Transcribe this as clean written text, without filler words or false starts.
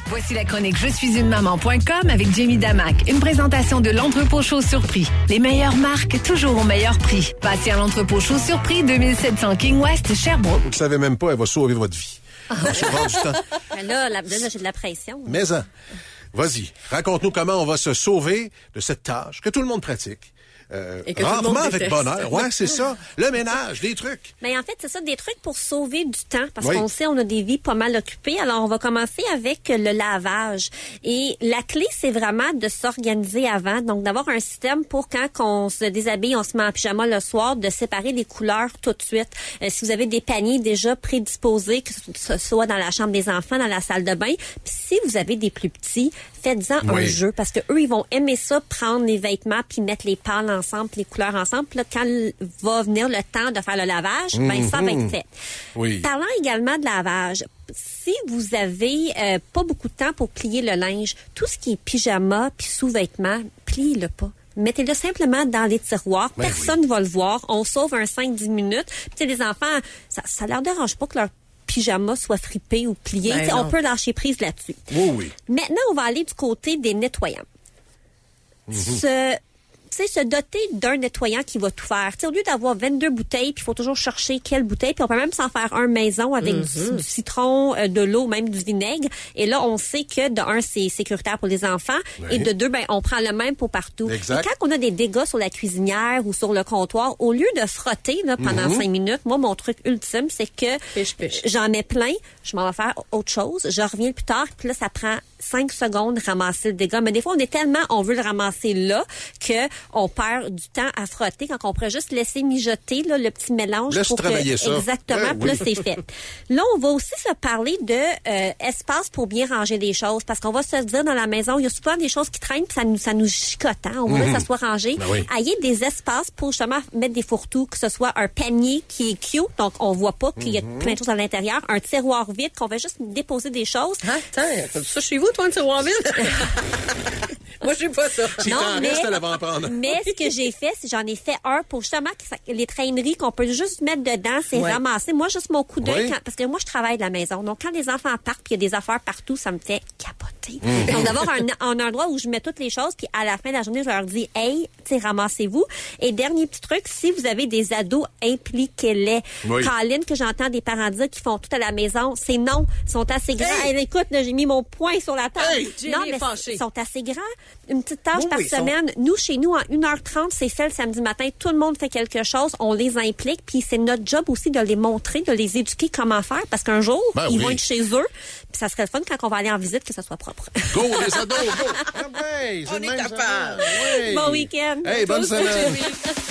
Voici la chronique Je suis une maman.com avec Jamie Damac. Une présentation de l'Entrepôt Chaud Surpris. Les meilleures marques, toujours au meilleur prix. Passez à l'Entrepôt Chaud Surpris, 2700 King West, Sherbrooke. Vous ne savez même pas, elle va sauver votre vie. En sauvant du temps. Là, j'ai de la pression. Mais vas-y, raconte-nous comment on va se sauver de cette tâche que tout le monde pratique. Rarement avec bonheur. Ouais, c'est ça. Le ménage, des trucs. Mais en fait, c'est ça, des trucs pour sauver du temps. Parce qu'on sait, on a des vies pas mal occupées. Alors, on va commencer avec le lavage. Et la clé, c'est vraiment de s'organiser avant. Donc, d'avoir un système pour quand on se déshabille, on se met en pyjama le soir, de séparer les couleurs tout de suite. Si vous avez des paniers déjà prédisposés, que ce soit dans la chambre des enfants, dans la salle de bain. Puis si vous avez des plus petits, faites-en un jeu. Parce que eux, ils vont aimer ça, prendre les vêtements puis mettre les pâles ensemble, les couleurs ensemble. Puis là, quand va venir le temps de faire le lavage, ben ça va être fait. Oui. Parlant également de lavage, si vous avez pas beaucoup de temps pour plier le linge, tout ce qui est pyjama puis sous-vêtements, pliez-le pas. Mettez-le simplement dans les tiroirs. Ben personne ne va le voir. On sauve un 5-10 minutes. Tu sais, les enfants, ça leur dérange pas que leur pyjama soit fripé ou plié. Ben on peut lâcher prise là-dessus. Oui. Maintenant, on va aller du côté des nettoyants. Se doter d'un nettoyant qui va tout faire. T'sais, au lieu d'avoir 22 bouteilles, puis il faut toujours chercher quelle bouteille, puis on peut même s'en faire un maison avec du citron, de l'eau, même du vinaigre. Et là, on sait que de un, c'est sécuritaire pour les enfants, et de deux, ben on prend le même pour partout. Exact. Et quand on a des dégâts sur la cuisinière ou sur le comptoir, au lieu de frotter là, pendant 5 minutes, moi, mon truc ultime, c'est que j'en mets plein, je m'en vais faire autre chose, je reviens plus tard, puis là, ça prend 5 secondes ramasser le dégât. Mais des fois, on veut le ramasser là, que on perd du temps à frotter quand on pourrait juste laisser mijoter là, le petit mélange. Laisse travailler ça. Exactement. Puis là, c'est fait. Là, on va aussi se parler de espace pour bien ranger les choses. Parce qu'on va se dire dans la maison, il y a souvent des choses qui traînent, puis ça nous chicote. Hein? On veut que ça soit rangé. Ayez des espaces pour justement mettre des fourre-tout, que ce soit un panier qui est cute, donc on voit pas qu'il y a plein de choses à l'intérieur, un tiroir vide qu'on va juste déposer des choses. Attends, t'as ça chez vous, toi, un tiroir vide? Moi, je sais pas ça. Si t'en restes, elle va en prendre. Mais ce que j'ai fait, c'est j'en ai fait un pour justement les traîneries qu'on peut juste mettre dedans, c'est ramasser. Moi, juste mon coup d'œil, parce que moi, je travaille de la maison. Donc, quand les enfants partent puis il y a des affaires partout, ça me fait capoter. Donc, d'avoir un endroit où je mets toutes les choses, puis à la fin de la journée, je leur dis, hey, tu sais, ramassez-vous. Et dernier petit truc, si vous avez des ados, impliquez-les. Caroline, que j'entends des parents dire qu'ils font tout à la maison, c'est non. Ils sont assez grands. Hey, écoute, là, j'ai mis mon poing sur la table. Non, mais ils sont assez grands. Une petite tâche par semaine. Nous, chez nous, en 1h30, c'est fait le samedi matin. Tout le monde fait quelque chose. On les implique. Puis c'est notre job aussi de les montrer, de les éduquer comment faire. Parce qu'un jour, ils vont être chez eux. Puis ça serait le fun quand on va aller en visite que ça soit propre. Go, les ados, go! On est capable. Bon week-end. Hey, bonne semaine.